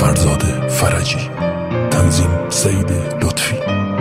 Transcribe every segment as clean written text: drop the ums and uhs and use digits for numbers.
فرزاد فرجی، تنظیم سید لطفی.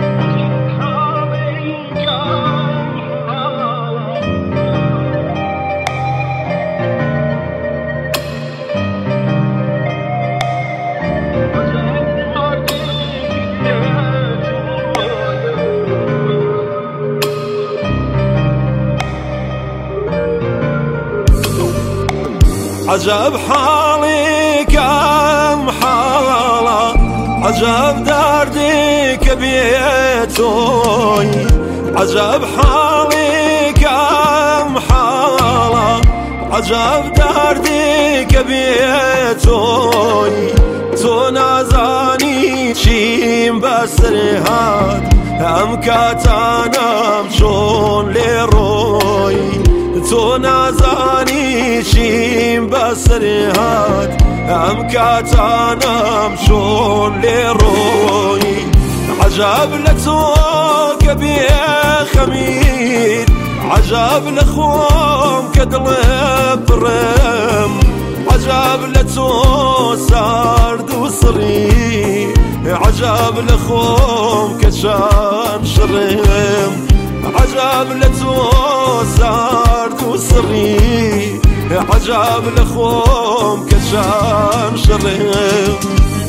عجب حالي كم حالة، عجب دردي كبيتوي، عجب حالي كم حالة، عجب دردي كبيتوي. تو نازاني چیم بسرهاد ام کاتانم چون لیروی. تو نازانی چیم بسرهاد ام کاتانم چون لیروی. عجب لتو کبی خمید، عجب لخوم کدل برم، عجب لتو سرد وصري، عجب لخوم كشان شرم، عجب لتو سرد وصري، عجب لخوم كشان شرم.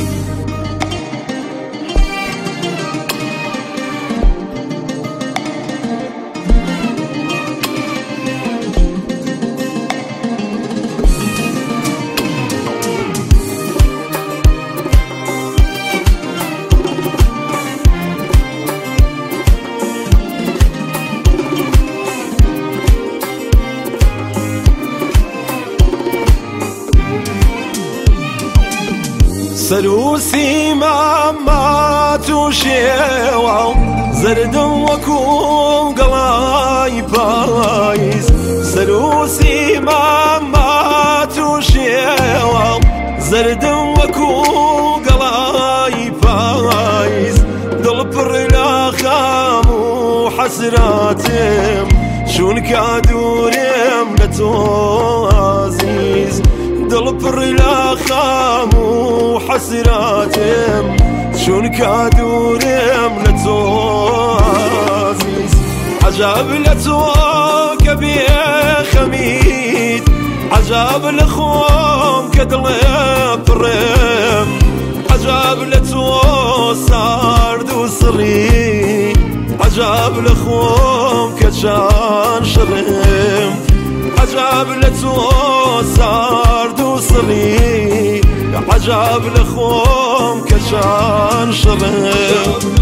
سروسي ماما توشيوا زرد وكوم قلاي بايز. سروسي ماما توشيوا زرد وكوم قلاي بايز. دل برلا خامو حسراتم شون كادورم لتو عزيز. دل برلا خامو حسراتم شون كادورم لتو عزيز. عجب لتو كبي خميد، عجب لخوم كدل برم، عجب لتو سرد وصري، عجب لخوم كشان شرم، عجب لتو سرد وصري، عجب لخوم كشان شرم.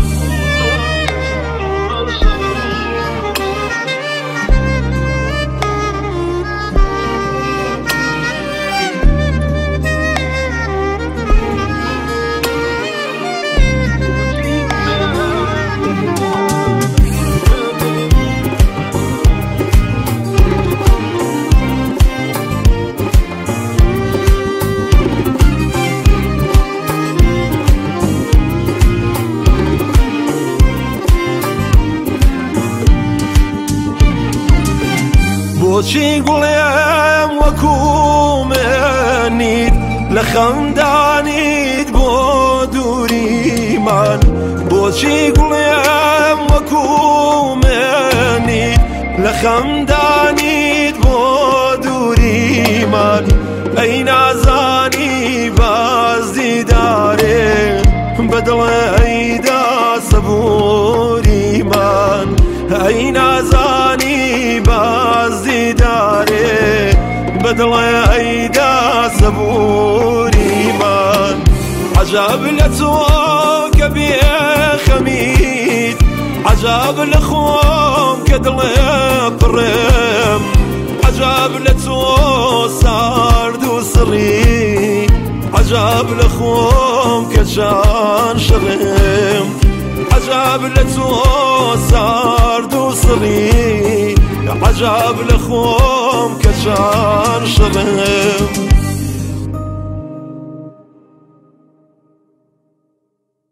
بوچی گلم وکو منید لخندانید بو دوری من. بوچی گلم وکو منید لخندانید بو دوری من. ای نازانی باز دیداره بدل ایدا صبوری من. ای نازانی باز دیداره بدل ایدا صبوری من. عجب لتو کبی خمید، عجب لخوم کدل برم، عجب لتو سرد وصري، عجب لخوم كشان شرم، عجب لتو سرد وصري، عجب لخوم كشان شرم.